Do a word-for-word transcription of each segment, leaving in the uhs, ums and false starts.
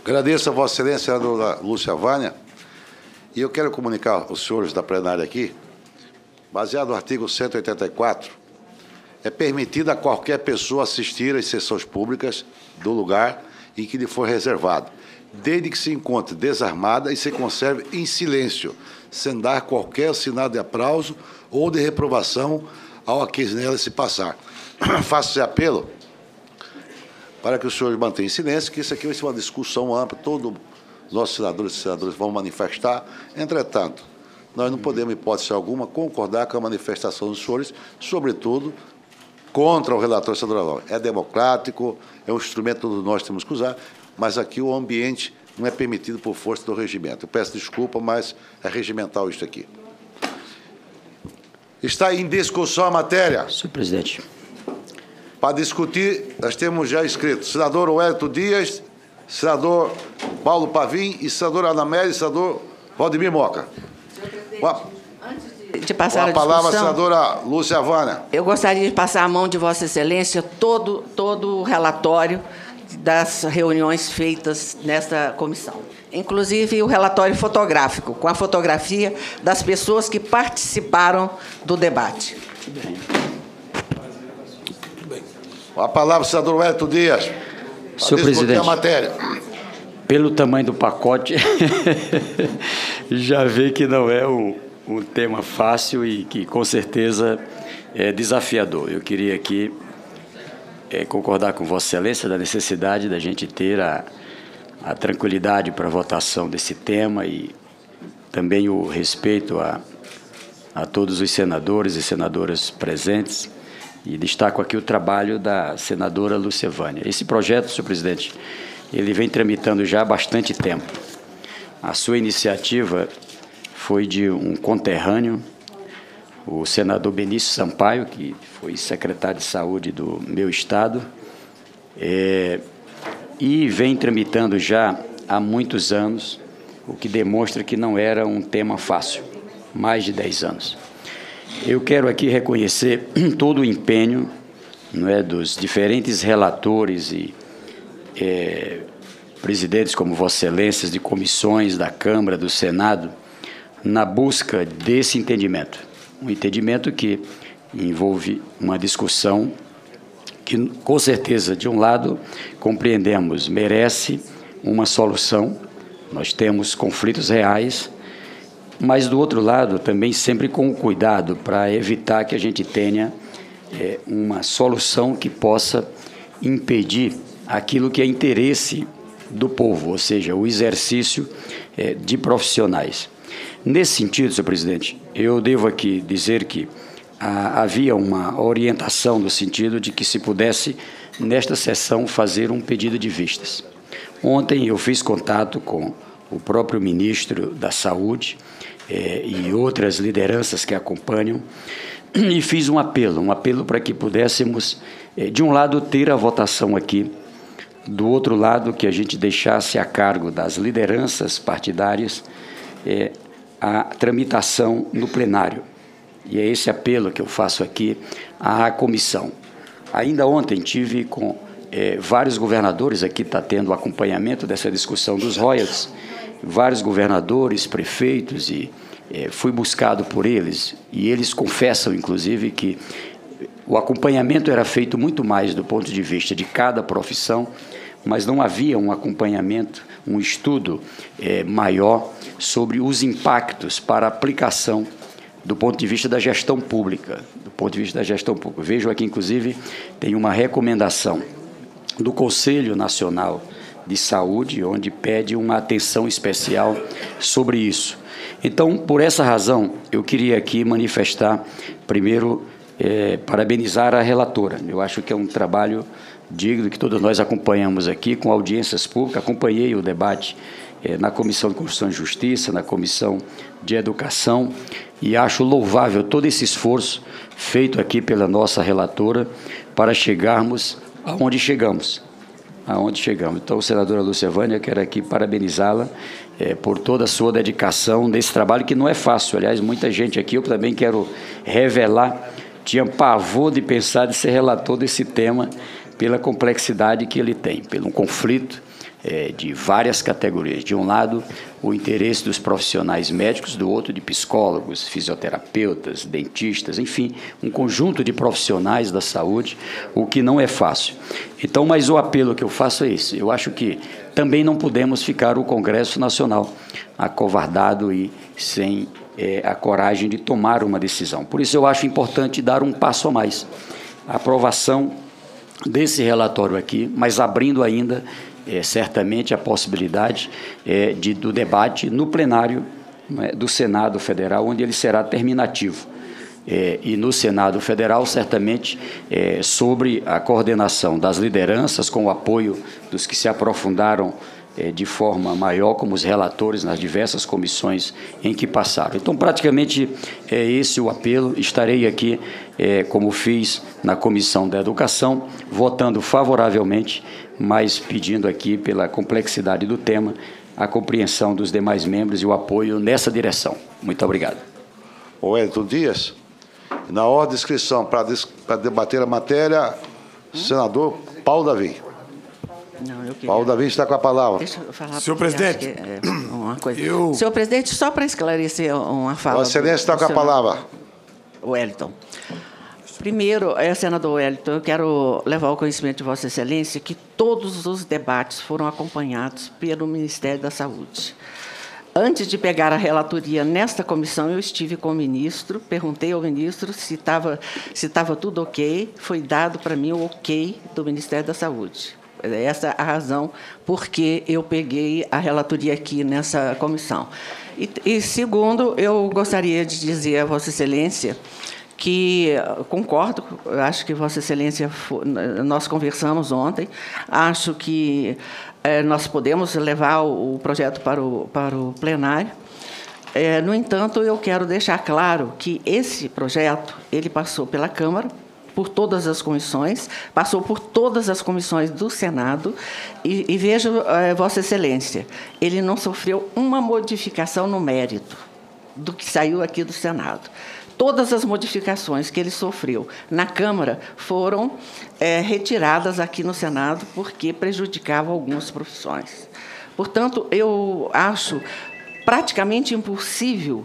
Agradeço a Vossa Excelência, senadora Lúcia Vânia, e eu quero comunicar aos senhores da plenária aqui, baseado no artigo cento e oitenta e quatro, é permitido a qualquer pessoa assistir às sessões públicas do lugar em que lhe for reservado, desde que se encontre desarmada e se conserve em silêncio, sem dar qualquer sinal de aplauso ou de reprovação ao a que nela se passar. Faço esse apelo para que os senhores mantenham silêncio, que isso aqui vai ser uma discussão ampla, todos os nossos senadores e senadores vão manifestar. Entretanto, nós não podemos, em hipótese alguma, concordar com a manifestação dos senhores, sobretudo contra o relator estadual. É democrático, é um instrumento que todos nós temos que usar, mas aqui o ambiente não é permitido por força do regimento. Eu peço desculpa, mas é regimental isso aqui. Está em discussão a matéria. Senhor presidente. Para discutir, nós temos já inscritos senador Wellington Dias, senador Paulo Pavim e senador Anamélia e senador Valdemir Moca. Senhor presidente, a, antes de passar a, a palavra, a senadora Lúcia Vânia. Eu gostaria de passar a mão de Vossa Excelência todo, todo o relatório das reuniões feitas nesta comissão, inclusive o relatório fotográfico, com a fotografia das pessoas que participaram do debate. A palavra, senador Wellington Dias. Senhor presidente, a matéria. Pelo tamanho do pacote, já vê que não é um, um tema fácil e que, com certeza, é desafiador. Eu queria aqui é, concordar com Vossa Excelência da necessidade da gente ter a, a tranquilidade para a votação desse tema e também o respeito a, a todos os senadores e senadoras presentes. E destaco aqui o trabalho da senadora Lúcia Vânia. Esse projeto, senhor presidente, ele vem tramitando já há bastante tempo. A sua iniciativa foi de um conterrâneo, o senador Benício Sampaio, que foi secretário de Saúde do meu estado, é, e vem tramitando já há muitos anos, o que demonstra que não era um tema fácil, mais de dez anos. Eu quero aqui reconhecer todo o empenho, não é, dos diferentes relatores e é, presidentes como Vossa Excelência de comissões da Câmara, do Senado, na busca desse entendimento. Um entendimento que envolve uma discussão que, com certeza, de um lado, compreendemos, merece uma solução. Nós temos conflitos reais, mas, do outro lado, também sempre com cuidado para evitar que a gente tenha é, uma solução que possa impedir aquilo que é interesse do povo, ou seja, o exercício é, de profissionais. Nesse sentido, senhor presidente, eu devo aqui dizer que a, havia uma orientação no sentido de que se pudesse, nesta sessão, fazer um pedido de vistas. Ontem eu fiz contato com o próprio ministro da Saúde, É, e outras lideranças que acompanham, e fiz um apelo, um apelo para que pudéssemos, é, de um lado, ter a votação aqui, do outro lado, que a gente deixasse a cargo das lideranças partidárias é, a tramitação no plenário. E é esse apelo que eu faço aqui à comissão. Ainda ontem tive com é, vários governadores, aqui está tendo acompanhamento dessa discussão dos royalties, vários governadores, prefeitos, e eh, fui buscado por eles, e eles confessam, inclusive, que o acompanhamento era feito muito mais do ponto de vista de cada profissão, mas não havia um acompanhamento, um estudo eh, maior sobre os impactos para a aplicação do ponto de vista da gestão pública, do ponto de vista da gestão pública. Vejo aqui, inclusive, tem uma recomendação do Conselho Nacional de Saúde, onde pede uma atenção especial sobre isso. Então, por essa razão, eu queria aqui manifestar, primeiro, é, parabenizar a relatora. Eu acho que é um trabalho digno que todos nós acompanhamos aqui, com audiências públicas. Acompanhei o debate é, na Comissão de Constituição e Justiça, na Comissão de Educação, e acho louvável todo esse esforço feito aqui pela nossa relatora para chegarmos aonde chegamos. aonde chegamos. Então, senadora Lúcia Vânia, eu quero aqui parabenizá-la é, por toda a sua dedicação nesse trabalho, que não é fácil. Aliás, muita gente aqui, eu também quero revelar, tinha pavor de pensar de ser relator desse tema, pela complexidade que ele tem, pelo conflito é, de várias categorias. De um lado, o interesse dos profissionais médicos, do outro, de psicólogos, fisioterapeutas, dentistas, enfim, um conjunto de profissionais da saúde, o que não é fácil. Então, mas o apelo que eu faço é esse. Eu acho que também não podemos ficar o Congresso Nacional acovardado e sem é, a coragem de tomar uma decisão. Por isso, eu acho importante dar um passo a mais. A aprovação desse relatório aqui, mas abrindo ainda, é, certamente, a possibilidade é, de, do debate no plenário, né, do Senado Federal, onde ele será terminativo. É, e no Senado Federal, certamente, é, sobre a coordenação das lideranças, com o apoio dos que se aprofundaram é, de forma maior, como os relatores nas diversas comissões em que passaram. Então, praticamente, é esse o apelo. Estarei aqui, é, como fiz na Comissão da Educação, votando favoravelmente, mas pedindo aqui, pela complexidade do tema, a compreensão dos demais membros e o apoio nessa direção. Muito obrigado. O Wellington Dias. Na ordem de inscrição para debater a matéria, senador Paulo Davi. Não, eu queria... Paulo Davi está com a palavra. Deixa eu falar. Senhor presidente, é uma coisa. eu... Senhor presidente, só para esclarecer uma fala... Vossa Excelência está com a palavra. Wellington. Primeiro, é, senador Wellington, eu quero levar ao conhecimento de Vossa Excelência que todos os debates foram acompanhados pelo Ministério da Saúde. Antes de pegar a relatoria nesta comissão, eu estive com o ministro, perguntei ao ministro se estava se estava tudo ok, foi dado para mim o ok do Ministério da Saúde. Essa é a razão por que eu peguei a relatoria aqui nessa comissão. E, e segundo, eu gostaria de dizer a Vossa Excelência que concordo, acho que Vossa Excelência, nós conversamos ontem, acho que é, nós podemos levar o, o projeto para o, para o plenário. É, no entanto, eu quero deixar claro que esse projeto ele passou pela Câmara, por todas as comissões, passou por todas as comissões do Senado, e, e vejo, é, Vossa Excelência, ele não sofreu uma modificação no mérito do que saiu aqui do Senado. Todas as modificações que ele sofreu na Câmara foram é, retiradas aqui no Senado porque prejudicavam algumas profissões. Portanto, eu acho praticamente impossível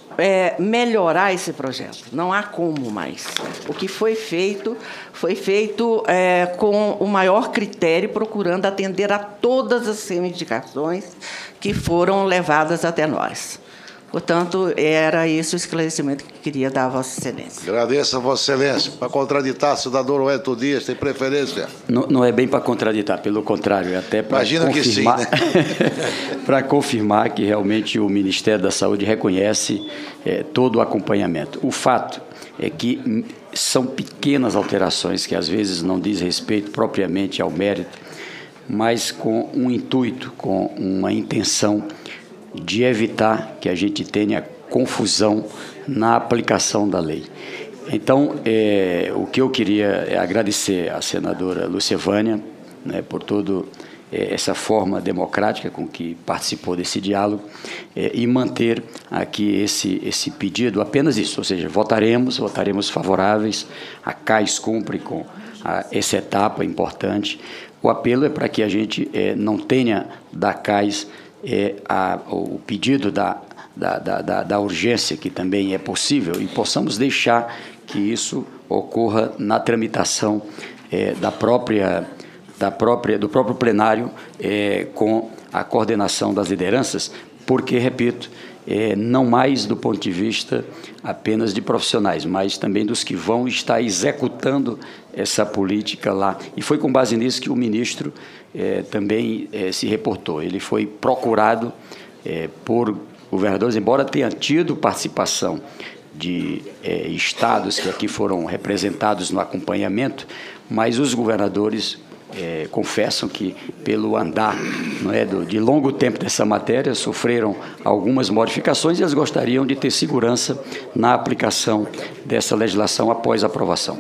é, melhorar esse projeto. Não há como mais. O que foi feito, foi feito é, com o maior critério, procurando atender a todas as reivindicações que foram levadas até nós. Portanto, era esse o esclarecimento que queria dar a Vossa Excelência. Agradeço a Vossa Excelência. Para contraditar, senador Wellington Dias, tem preferência? Não, não é bem para contraditar, pelo contrário, é até para Imagino confirmar, que sim, né? para confirmar que realmente o Ministério da Saúde reconhece é, todo o acompanhamento. O fato é que são pequenas alterações que às vezes não diz respeito propriamente ao mérito, mas com um intuito, com uma intenção de evitar que a gente tenha confusão na aplicação da lei. Então, é, o que eu queria é agradecer à senadora Lúcia Vânia, né, por toda é, essa forma democrática com que participou desse diálogo, é, e manter aqui esse, esse pedido, apenas isso, ou seja, votaremos, votaremos favoráveis, a C A S cumpre com a, essa etapa importante. O apelo é para que a gente é, não tenha da C A S É, a, o pedido da, da, da, da urgência, que também é possível, e possamos deixar que isso ocorra na tramitação é, da própria, da própria, do próprio plenário, é, com a coordenação das lideranças, porque, repito, é, não mais do ponto de vista apenas de profissionais, mas também dos que vão estar executando essa política lá. E foi com base nisso que o ministro é, também é, se reportou. Ele foi procurado é, por governadores, embora tenha tido participação de é, estados que aqui foram representados no acompanhamento, mas os governadores É, confessam que, pelo andar não é, do, de longo tempo dessa matéria, sofreram algumas modificações e eles gostariam de ter segurança na aplicação dessa legislação após a aprovação.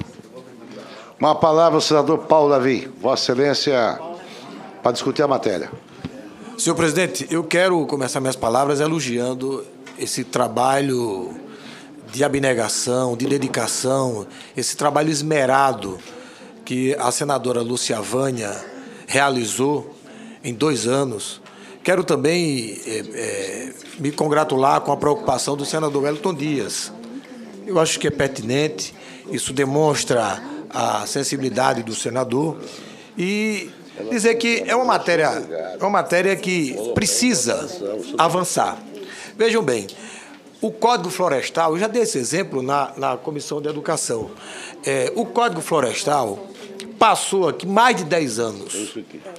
Uma palavra ao senador Paulo Davi. Vossa Excelência, para discutir a matéria. Senhor presidente, eu quero começar minhas palavras elogiando esse trabalho de abnegação, de dedicação, esse trabalho esmerado que a senadora Lúcia Vânia realizou em dois anos. Quero também é, é, me congratular com a preocupação do senador Wellington Dias. Eu acho que é pertinente, isso demonstra a sensibilidade do senador e dizer que é uma matéria, é uma matéria que precisa avançar. Vejam bem, o Código Florestal, eu já dei esse exemplo na, na Comissão de Educação. É, o Código Florestal passou aqui mais de dez anos.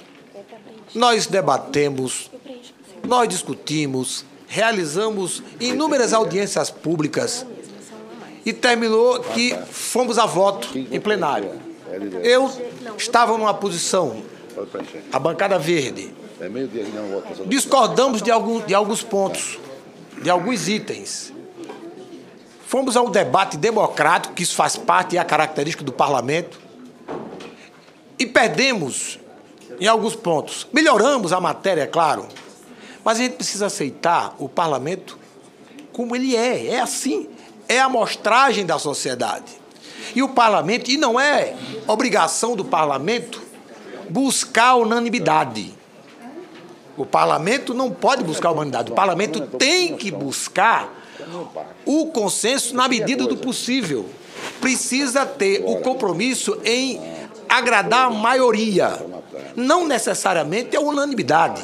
Nós debatemos, nós discutimos, realizamos inúmeras audiências públicas e terminou que fomos a voto em plenário. Eu estava numa posição, a bancada verde, discordamos de, algum, de alguns pontos, de alguns itens. Fomos a um debate democrático, que isso faz parte e é a característica do parlamento, e perdemos em alguns pontos. Melhoramos a matéria, é claro, mas a gente precisa aceitar o parlamento como ele é. É assim, é a amostragem da sociedade. E o parlamento, e não é obrigação do parlamento buscar unanimidade. O parlamento não pode buscar unanimidade. O parlamento tem que buscar o consenso na medida do possível. Precisa ter o compromisso em agradar a maioria. Não necessariamente é unanimidade.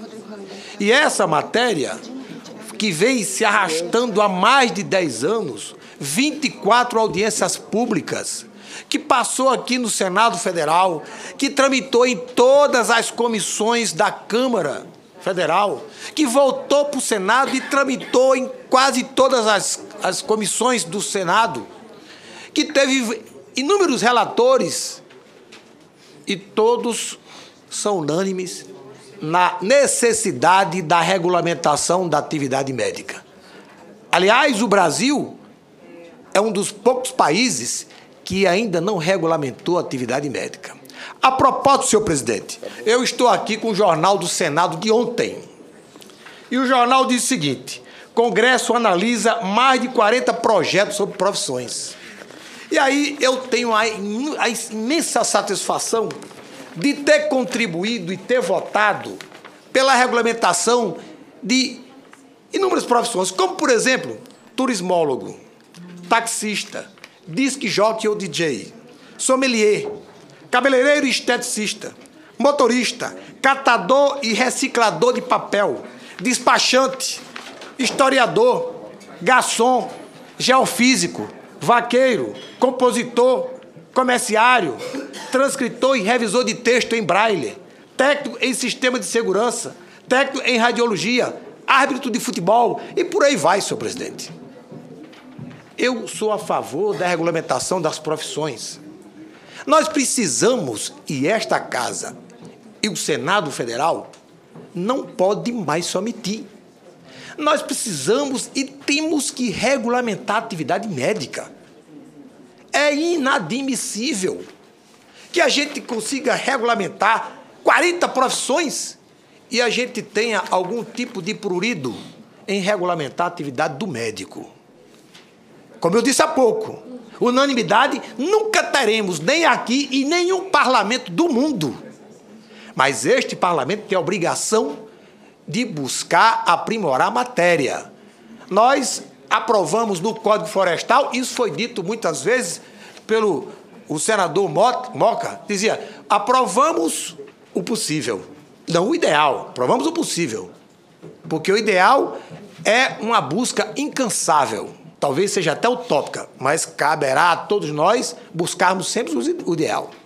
E essa matéria, que vem se arrastando há mais de dez anos, vinte e quatro audiências públicas, que passou aqui no Senado Federal, que tramitou em todas as comissões da Câmara Federal, que voltou para o Senado e tramitou em quase todas as, as comissões do Senado, que teve inúmeros relatores, e todos são unânimes na necessidade da regulamentação da atividade médica. Aliás, o Brasil é um dos poucos países que ainda não regulamentou a atividade médica. A propósito, senhor presidente, eu estou aqui com o jornal do Senado de ontem. E o jornal diz o seguinte: Congresso analisa mais de quarenta projetos sobre profissões. E aí eu tenho a, a imensa satisfação de ter contribuído e ter votado pela regulamentação de inúmeras profissões, como, por exemplo, turismólogo, taxista, disc jockey ou D J, sommelier, cabeleireiro e esteticista, motorista, catador e reciclador de papel, despachante, historiador, garçom, geofísico, vaqueiro, compositor, comerciário, transcritor e revisor de texto em braille, técnico em sistema de segurança, técnico em radiologia, árbitro de futebol e por aí vai, senhor presidente. Eu sou a favor da regulamentação das profissões. Nós precisamos, e esta Casa e o Senado Federal não pode mais se omitir. Nós precisamos e temos que regulamentar a atividade médica. É inadmissível que a gente consiga regulamentar quarenta profissões e a gente tenha algum tipo de prurido em regulamentar a atividade do médico. Como eu disse há pouco, unanimidade nunca teremos, nem aqui e nenhum parlamento do mundo. Mas este parlamento tem a obrigação de buscar aprimorar a matéria. Nós aprovamos no Código Florestal, isso foi dito muitas vezes pelo o senador Moca, dizia, aprovamos o possível, não o ideal, aprovamos o possível, porque o ideal é uma busca incansável, talvez seja até utópica, mas caberá a todos nós buscarmos sempre o ideal.